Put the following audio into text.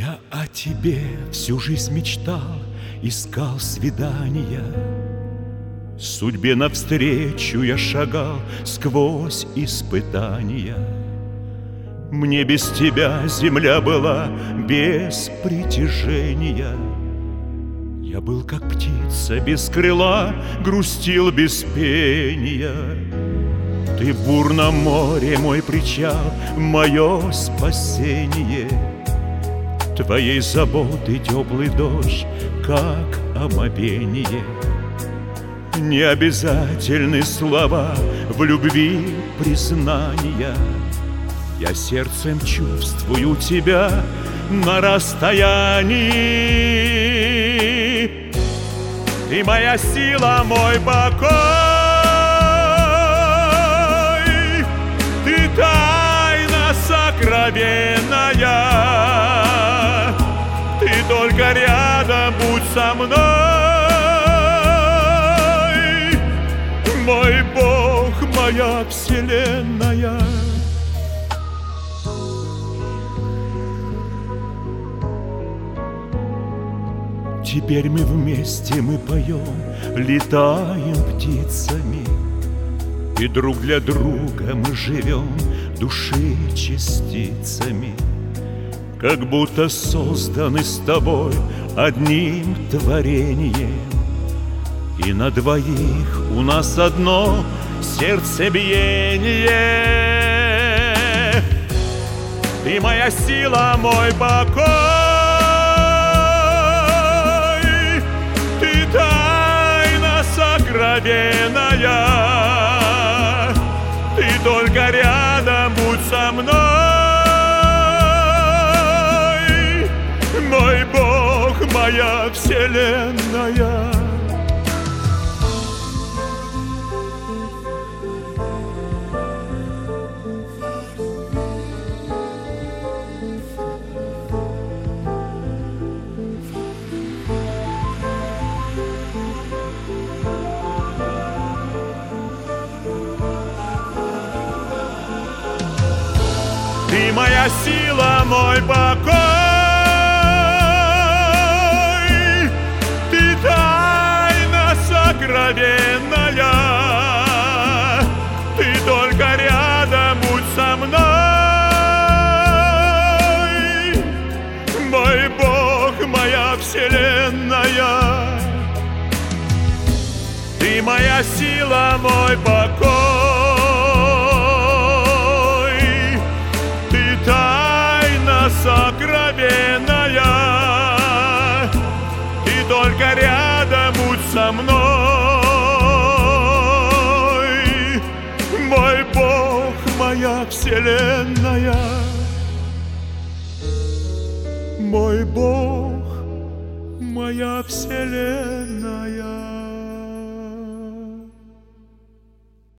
Я о тебе всю жизнь мечтал, искал свидания. Судьбе навстречу я шагал сквозь испытания. Мне без тебя земля была без притяжения. Я был как птица без крыла, грустил без пения. Ты в бурном море мой причал, мое спасение. Твоей заботы теплый дождь, как омовение. Не обязательны слова в любви признания. Я сердцем чувствую тебя на расстоянии. Ты моя сила, мой покой. Ты тайна сокровенная. Ты только рядом будь со мной. Мой Бог, моя вселенная. Теперь мы вместе, мы поем, летаем птицами. И друг для друга мы живем души частицами. Как будто созданы с тобой одним творением. И на двоих у нас одно сердцебиение. Ты моя сила, мой покой. Ты тайна сокровенная. Ты только рядом будь со мной. Мой Бог, моя вселенная. Ты моя сила, мой покой. Ты тайна сокровенная. Ты только рядом будь со мной. Мой Бог, моя вселенная. Ты моя сила, мой покой. Сокровенная. Ты только рядом будь со мной. Мой Бог, моя вселенная. Мой Бог, моя вселенная.